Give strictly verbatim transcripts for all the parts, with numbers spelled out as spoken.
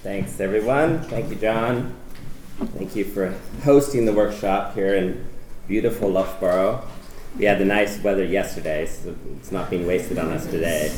Thanks, everyone. Thank you, John. Thank you for hosting the workshop here in beautiful Loughborough. We had the nice weather yesterday, so it's not being wasted on us today.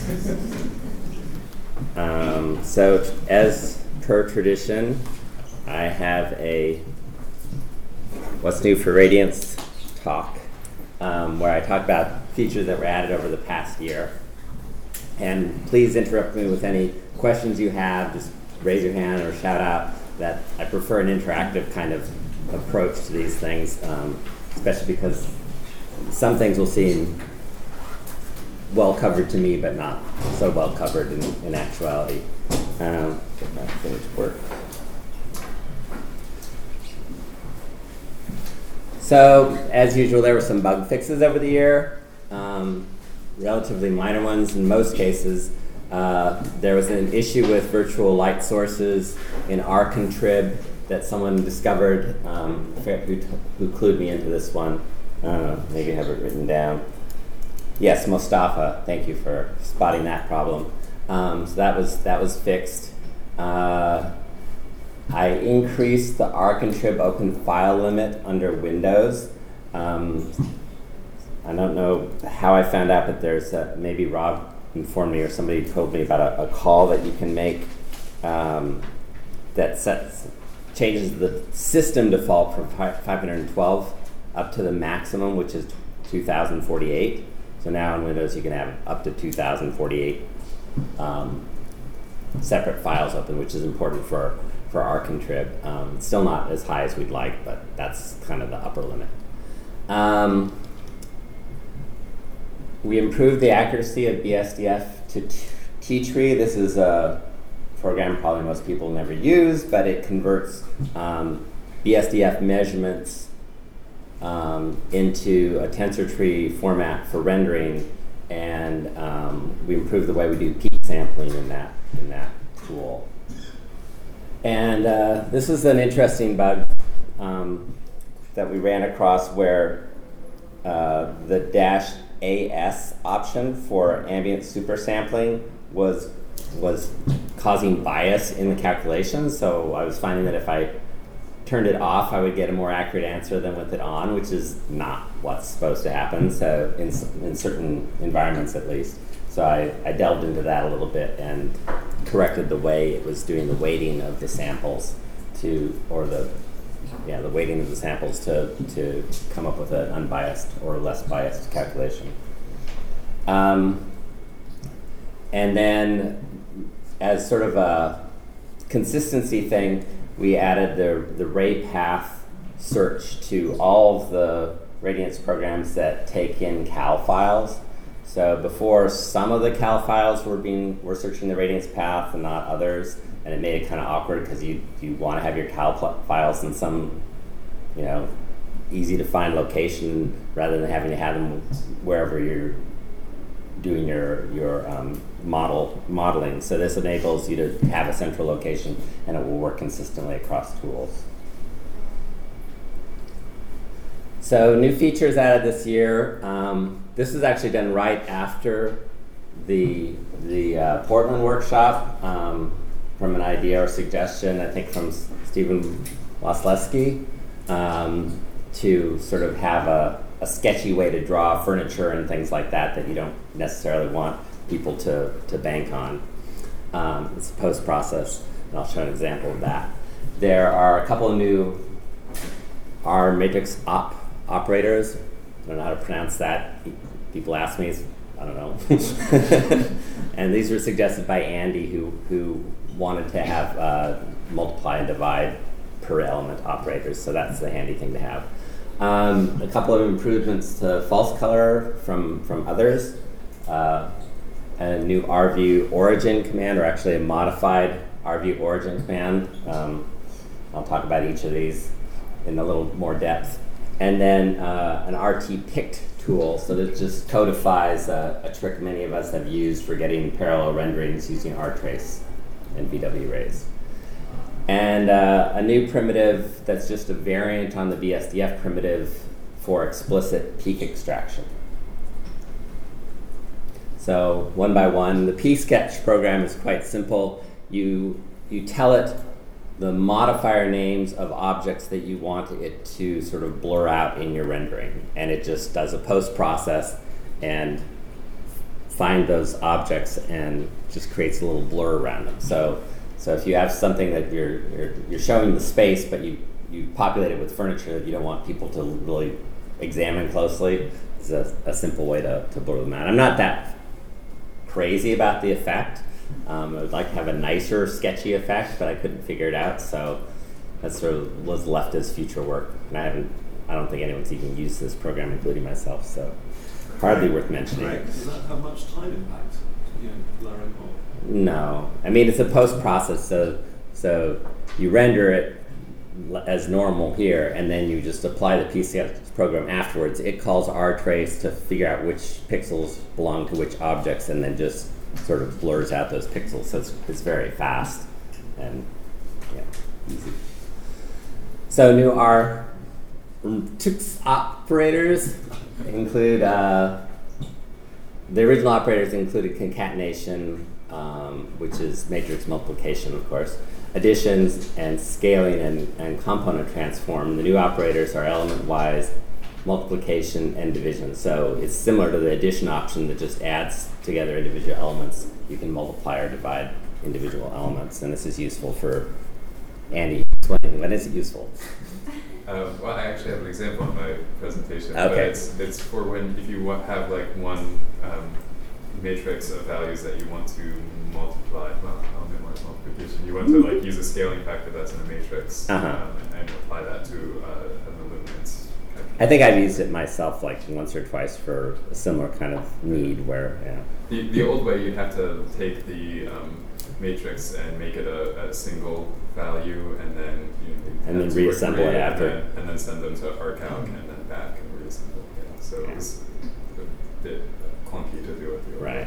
Um, so, as per tradition, I have a What's New for Radiance talk, um, where I talk about features that were added over the past year. And please interrupt me with any questions you have. Just raise your hand or shout out. That I prefer an interactive kind of approach to these things, um, especially because some things will seem well covered to me, but not so well covered in, in actuality. Um, get my thing to work. So, as usual, there were some bug fixes over the year, um, relatively minor ones in most cases. Uh, there was an issue with virtual light sources in rcontrib that someone discovered, um, who, who clued me into this one. Uh, maybe I have it written down. Yes, Mustafa, thank you for spotting that problem. Um, so that was that was fixed. Uh, I increased the rcontrib open file limit under Windows. Um, I don't know how I found out, but there's a, maybe Rob informed me or somebody told me about a, a call that you can make um, that sets changes the system default from five hundred twelve up to the maximum, which is two thousand forty-eight. So now in Windows you can have up to two thousand forty-eight um, separate files open, which is important for, for rcontrib. Um, it's still not as high as we'd like, but that's kind of the upper limit. Um, We improved the accuracy of B S D F to T-Tree. This is a program probably most people never use, but it converts um, B S D F measurements um, into a tensor tree format for rendering, and um, we improved the way we do peak sampling in that in that tool. And uh, this is an interesting bug um, that we ran across where uh, the dash A S option for ambient supersampling was was causing bias in the calculations. So I was finding that if I turned it off, I would get a more accurate answer than with it on, which is not what's supposed to happen. So in in certain environments, at least. So I, I delved into that a little bit and corrected the way it was doing the weighting of the samples to, or the yeah, the weighting of the samples to, to come up with an unbiased or less biased calculation. Um, and then, as sort of a consistency thing, we added the, the ray path search to all of the Radiance programs that take in cal files. So before, some of the cal files were being were searching the Radiance path and not others. And it made it kind of awkward because you you want to have your cal pl- files in some, you know, easy to find location rather than having to have them wherever you're doing your your um, model modeling. So this enables you to have a central location, and it will work consistently across tools. So new features added this year. Um, this is actually done right after the the uh, Portland workshop. Um, from an idea or suggestion, I think from S- Stephen Wasilewski, um, to sort of have a, a sketchy way to draw furniture and things like that that you don't necessarily want people to, to bank on. Um, it's a post-process, and I'll show an example of that. There are a couple of new R matrix op operators. I don't know how to pronounce that. People ask me, I don't know. And these were suggested by Andy, who who wanted to have uh, multiply and divide per element operators, so that's the handy thing to have. Um, a couple of improvements to false color from, from others. Uh, a new rview origin command, or actually a modified rview origin command. Um, I'll talk about each of these in a little more depth. And then uh, an R T pict tool, so that just codifies a, a trick many of us have used for getting parallel renderings using rtrace and V W rays. And uh, a new primitive that's just a variant on the B S D F primitive for explicit peak extraction. So one by one, the P-Sketch program is quite simple. You you tell it the modifier names of objects that you want it to sort of blur out in your rendering. And it just does a post process and find those objects and just creates a little blur around them. So so if you have something that you're you're, you're showing the space, but you, you populate it with furniture that you don't want people to really examine closely, it's a, a simple way to, to blur them out. I'm not that crazy about the effect. Um, I would like to have a nicer, sketchy effect, but I couldn't figure it out, so that sort of was left as future work. And I haven't, I don't think anyone's even used this program, including myself, so hardly worth mentioning. Right. Does that have much time impact, you know, blurring or? No. I mean, it's a post-process, so so you render it as normal here, and then you just apply the P C S program afterwards. It calls rtrace to figure out which pixels belong to which objects, and then just sort of blurs out those pixels. So it's, it's very fast and yeah, easy. So new R T X operators include uh, the original operators included concatenation, um, which is matrix multiplication, of course, additions and scaling and, and component transform. The new operators are element-wise multiplication and division. So it's similar to the addition option that just adds together individual elements. You can multiply or divide individual elements, and this is useful for Andy. Explain, when is it useful? Um, well, I actually have an example in my presentation. Okay. But it's, it's for when, if you wa- have like one um, matrix of values that you want to multiply, well, element-wise multiplication, you want to like use a scaling factor that's in a matrix Uh-huh. um, and, and apply that to uh, an illuminance. I think I've used it myself like once or twice for a similar kind of need where, yeah. The, the old way, you'd have to take the um, matrix and make it a, a single value, and then you know, And then have to reassemble it agree, after. and then, and then send them to ArcCalc and then back and reassemble. Yeah. So Yeah. it was a bit clunky to do it the old Right. way.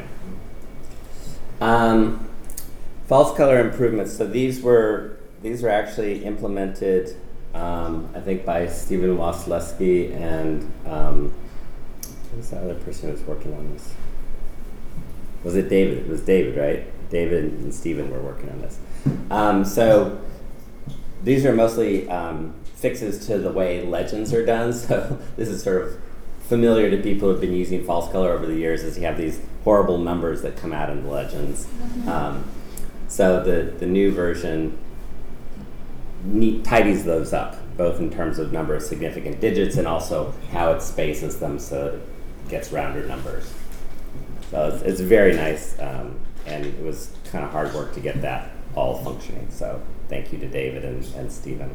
Um, false color improvements. So these were these were actually implemented, um, I think, by Stephen Wasilewski and um, who's the other person who was working on this? Was it David? It was David, right? David and Stephen were working on this. Um, so these are mostly um, fixes to the way legends are done. So this is sort of familiar to people who have been using false color over the years, as you have these horrible numbers that come out in the legends. Um, so the, the new version neat, tidies those up, both in terms of number of significant digits and also how it spaces them so it gets rounder numbers. So it's, it's very nice, um, and it was kind of hard work to get that all functioning. So thank you to David and, and Stephen.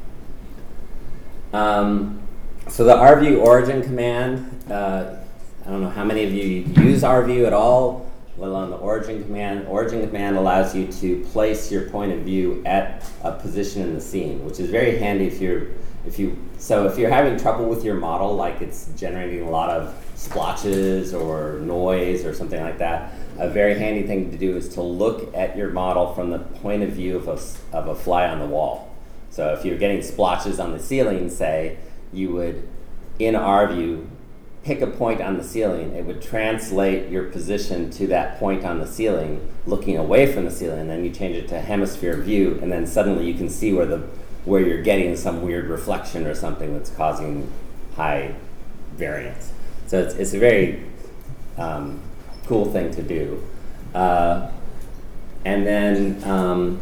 Um, so the rview origin command, uh, I don't know how many of you use rview at all, let alone the origin command. Origin command allows you to place your point of view at a position in the scene, which is very handy if you're, if you, so if you're having trouble with your model, like it's generating a lot of splotches or noise or something like that, a very handy thing to do is to look at your model from the point of view of a, of a fly on the wall. So if you're getting splotches on the ceiling, say, you would, in rview, pick a point on the ceiling. It would translate your position to that point on the ceiling, looking away from the ceiling, and then you change it to hemisphere view, and then suddenly you can see where the where you're getting some weird reflection or something that's causing high variance. So it's it's a very um, cool thing to do. Uh, and then um,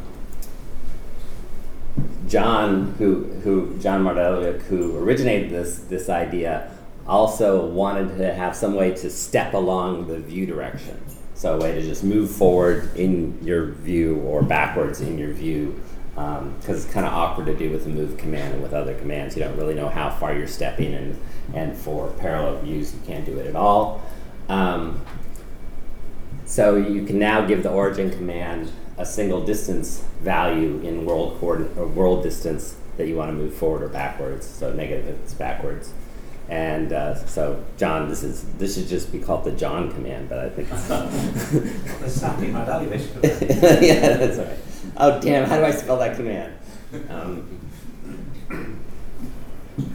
John, who who John Mardelwick, who originated this this idea, also wanted to have some way to step along the view direction. So a way to just move forward in your view or backwards in your view, because um, it's kind of awkward to do with the move command and with other commands. You don't really know how far you're stepping, and, and for parallel views, you can't do it at all. Um, so you can now give the origin command a single distance value in world coordinate or world distance that you want to move forward or backwards. So negative if it's backwards. And uh, so, John, this is this should just be called the John command, but I think it's the snapping Mardelwick command. Yeah, that's right. Oh, damn! How do I spell that command? Um,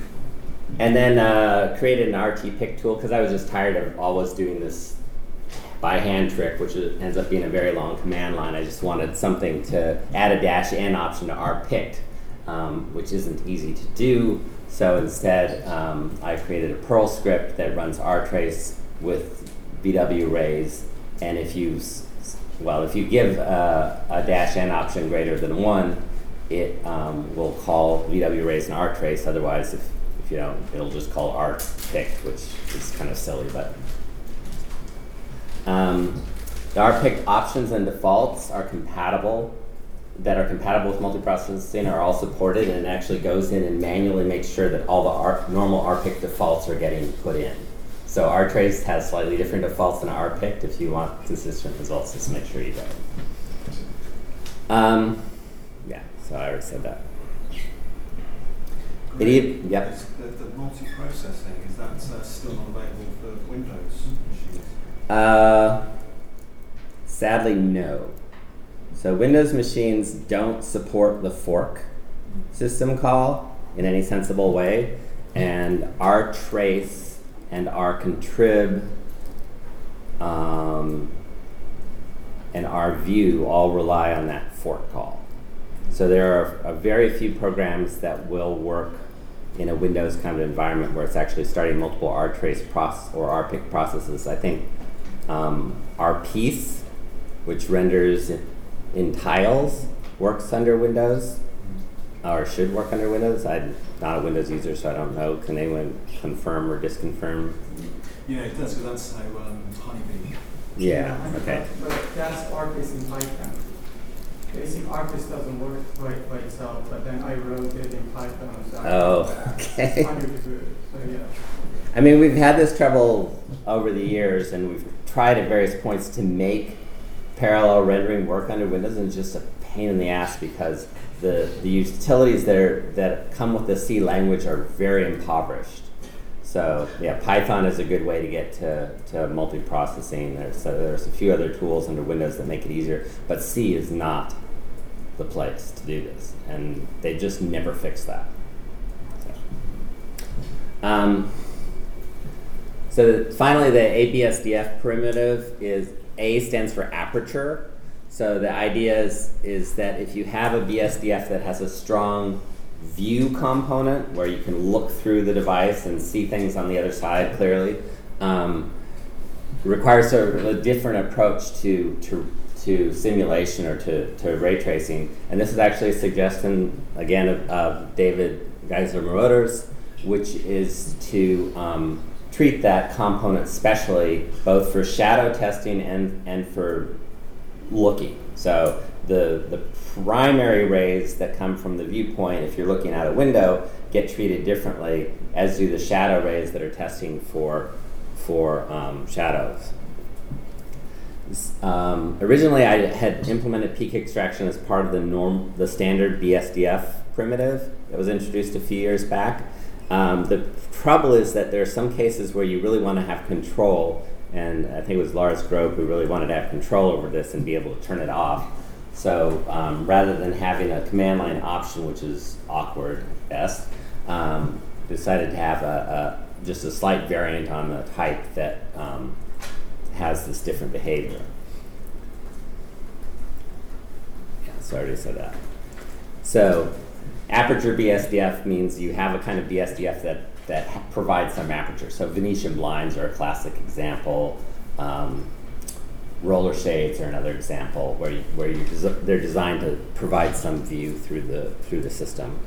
and then uh, created an R T pick tool because I was just tired of always doing this by hand trick, which is, ends up being a very long command line. I just wanted something to add a dash n option to rpict, um, which isn't easy to do. So instead, um, I created a Perl script that runs rtrace with V W raise, and if you, well, if you give uh, a dash n option greater than one, it um, will call V W raise and rtrace. Otherwise, if, if you don't, it'll just call rpict, which is kind of silly, but. Um, the rpict options and defaults are compatible, that are compatible with multiprocessing are all supported, and it actually goes in and manually makes sure that all the R, normal rpict defaults are getting put in. So rtrace has slightly different defaults than rpict. If you want consistent results, just make sure you do it. Um, yeah, so I already said that. Great. It, yep. Is the, the multiprocessing, is that uh, still not available for Windows machines? Uh, sadly, no. So Windows machines don't support the fork system call in any sensible way, and rtrace and rcontrib um, and rview all rely on that fork call. So there are a very few programs that will work in a Windows kind of environment where it's actually starting multiple rtrace process or rpict processes. I think um, rpiece, which renders in, in tiles, works under Windows, or should work under Windows. I'm not a Windows user, so I don't know. Can anyone confirm or disconfirm? Yeah, it does, because that's how um, Honeybee. Yeah, okay. But, but that's rpiece in Python. Basic rpiece doesn't work by, by itself, but then I wrote it in Python. So Oh, okay. So yeah. I mean, we've had this trouble over the years, and we've tried at various points to make parallel rendering work under Windows, and it's just a pain in the ass because the, the utilities that, are, that come with the C language are very impoverished. So yeah, Python is a good way to get to, to multiprocessing. There's, uh, there's a few other tools under Windows that make it easier, but C is not the place to do this, and they just never fix that. So, um, so the, finally, the A B S D F primitive is A stands for aperture. So the idea is, is that if you have a B S D F that has a strong view component where you can look through the device and see things on the other side clearly, um, requires sort of a different approach to, to, to simulation or to, to ray tracing. And this is actually a suggestion, again, of, of David Geisler-Moroder's, which is to um, treat that component specially, both for shadow testing and, and for looking. So the, the primary rays that come from the viewpoint, if you're looking out a window, get treated differently, as do the shadow rays that are testing for, for um, shadows. Um, originally, I had implemented peak extraction as part of the norm, the standard B S D F primitive that was introduced a few years back. Um, the trouble is that there are some cases where you really want to have control, and I think it was Lars Grob who really wanted to have control over this and be able to turn it off. So um, rather than having a command line option, which is awkward at best, um, decided to have a, a just a slight variant on the type that um, has this different behavior. Yeah, so I already said that. So aperture B S D F means you have a kind of B S D F that, that ha- provides some aperture. So Venetian blinds are a classic example. Um, roller shades are another example where you, where you des- they're designed to provide some view through the through the system.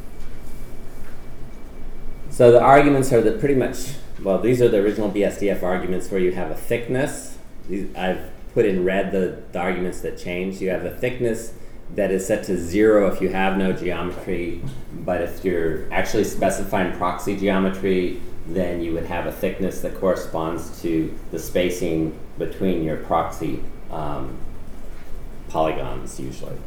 So the arguments are that pretty much, well, these are the original B S D F arguments where you have a thickness. These, I've put in red the, the arguments that change. You have a thickness that is set to zero if you have no geometry, but if you're actually specifying proxy geometry, then you would have a thickness that corresponds to the spacing between your proxy um, polygons usually.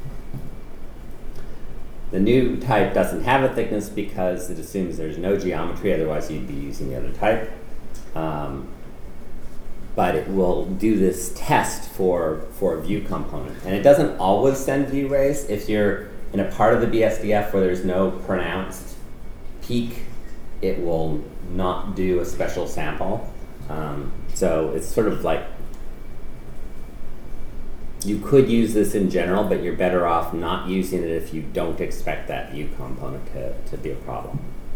The new type doesn't have a thickness because it assumes there's no geometry, otherwise you'd be using the other type. Um, but it will do this test for, for a view component. And it doesn't always send view rays. If you're in a part of the B S D F where there's no pronounced peak, it will not do a special sample. Um, so it's sort of like you could use this in general, but you're better off not using it if you don't expect that view component to, to be a problem.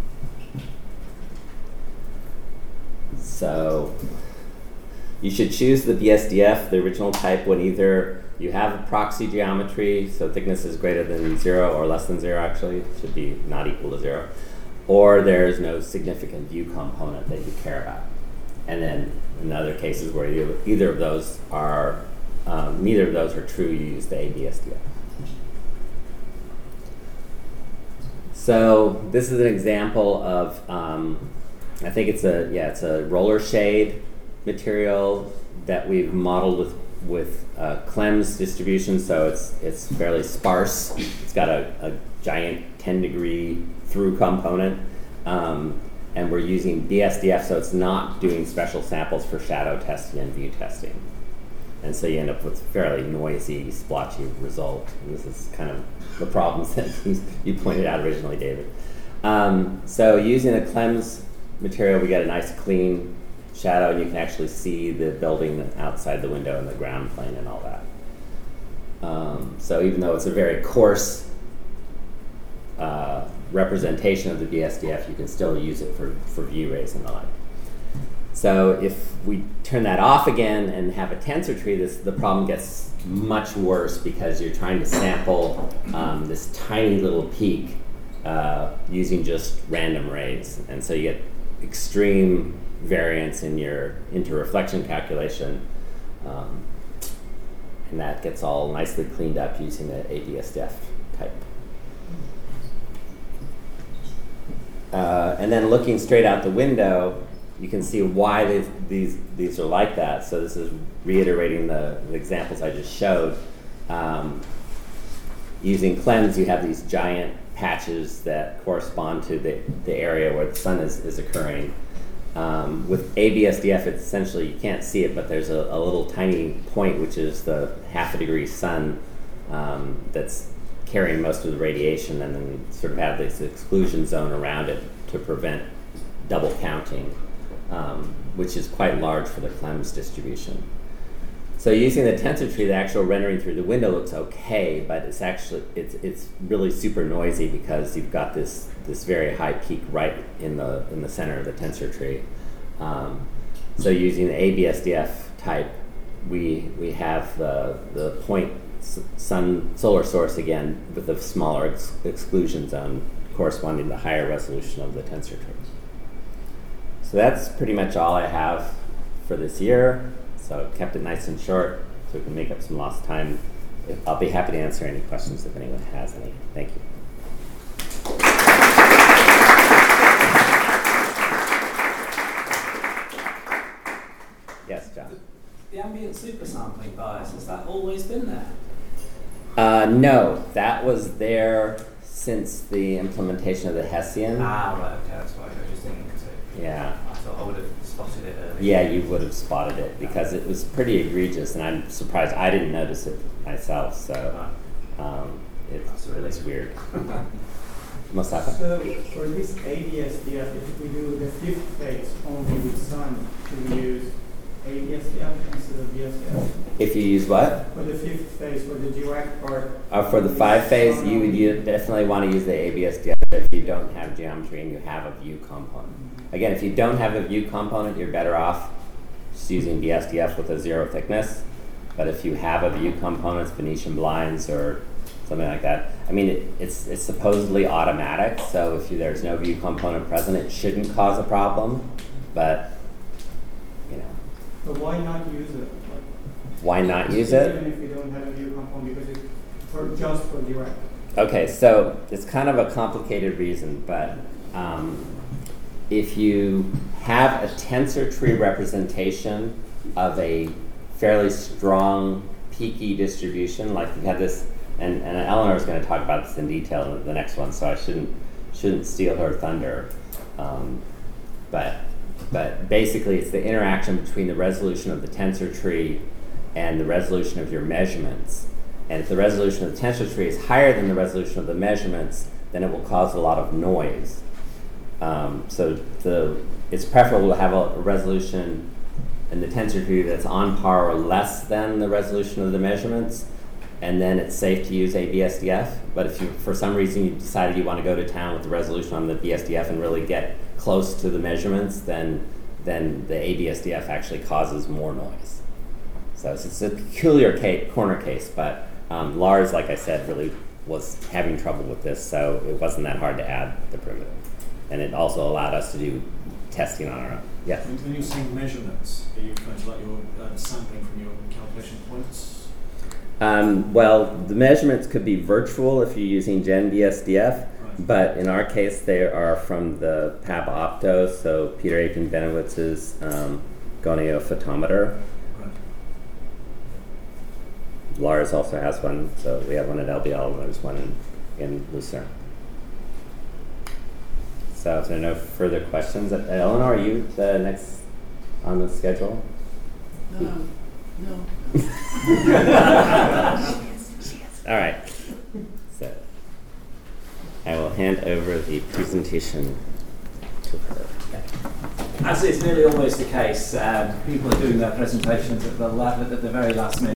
So you should choose the B S D F, the original type, when either you have a proxy geometry, so thickness is greater than zero or less than zero actually, it should be not equal to zero, or there is no significant view component that you care about. And then in other cases where you, either of those are, um, neither of those are true, you use the A B S D F. So this is an example of, um, I think it's a, yeah, it's a roller shade material that we've modeled with with uh, Clem's distribution, so it's it's fairly sparse. It's got a, a giant ten degree through component, um, and we're using B S D F, so it's not doing special samples for shadow testing and view testing. And so you end up with a fairly noisy, splotchy result. And this is kind of the problems that you pointed out originally, David. Um, so using the Clem's material, we get a nice clean shadow, and you can actually see the building outside the window and the ground plane and all that. Um, so even though it's a very coarse uh, representation of the B S D F, you can still use it for, for view rays and the like. So if we turn that off again and have a tensor tree, this, the problem gets much worse because you're trying to sample um, this tiny little peak uh, using just random rays. And so you get extreme variance in your interreflection calculation, um, and that gets all nicely cleaned up using the A B S D F type. Uh, and then looking straight out the window, you can see why these, these, these are like that. So this is reiterating the, the examples I just showed. Um, using Clem's, you have these giant patches that correspond to the, the area where the sun is, is occurring. Um, with A B S D F, it's essentially, you can't see it, but there's a, a little tiny point, which is the half a degree sun um, that's carrying most of the radiation, and then we sort of have this exclusion zone around it to prevent double counting, um, which is quite large for the Clem's distribution. So using the tensor tree, the actual rendering through the window looks okay, but it's actually, it's, it's really super noisy because you've got this this very high peak right in the in the center of the tensor tree. Um, so using the A B S D F type, we we have the the point sun solar source again with a smaller ex exclusion zone corresponding to the higher resolution of the tensor tree. So that's pretty much all I have for this year. So kept it nice and short so we can make up some lost time. I'll be happy to answer any questions if anyone has any. Thank you. Yes, John. The ambient supersampling bias, has that always been there? Uh, no, that was there since the implementation of the Hessian. Ah, right, okay, that's why I was just thinking, because Yeah. I thought I would have spotted it earlier. Yeah, you would have spotted it because it was pretty egregious, and I'm surprised I didn't notice it myself. So um, it, That's really it was weird. Mustafa? So for this A B S D F, if we do the fifth phase only with sun, do we use A B S D F instead of B S D F? If you use what? For the fifth phase, for the direct part. Uh, for the five phase, you would you definitely want to use the A B S D F if you don't have geometry and you have a view component. Again, if you don't have a view component, you're better off just using B S D F with a zero thickness. But if you have a view component, Venetian blinds or something like that, I mean, it, it's it's supposedly automatic. So if you, there's no view component present, it shouldn't cause a problem. But you know, But why not use it? Like, why not use it? Even if you don't have a view component, because it's for just for direct. Okay, so it's kind of a complicated reason, but um, if you have a tensor tree representation of a fairly strong peaky distribution, like you had this, and, and Eleanor is going to talk about this in detail in the next one, so I shouldn't shouldn't steal her thunder. Um, but but basically, it's the interaction between the resolution of the tensor tree and the resolution of your measurements. And if the resolution of the tensor tree is higher than the resolution of the measurements, then it will cause a lot of noise. Um, so the it's preferable to have a, a resolution and the tensor theory that's on par or less than the resolution of the measurements, and then it's safe to use a B S D F. But if you, for some reason, you decided you want to go to town with the resolution on the B S D F and really get close to the measurements, then then the A B S D F actually causes more noise. So it's, it's a peculiar case, corner case, but um, Lars, like I said, really was having trouble with this, so it wasn't that hard to add the primitive. And it also allowed us to do testing on our own. Yes? When when you're saying measurements, are you referring to like your uh, sampling from your calculation points? Um, well, the measurements could be virtual if you're using Gen B S D F, Right. but in our case, they are from the P A B Opto, so Peter Aiken Benowitz's um, goniophotometer. Right. Lars also has one, so we have one at L B L and there's one in, in Lucerne. So if there are no further questions, uh, Eleanor, are you the next on the schedule? No, no. All right. So I will hand over the presentation to her. As is nearly always the case, um, people are doing their presentations at the, la- at the very last minute.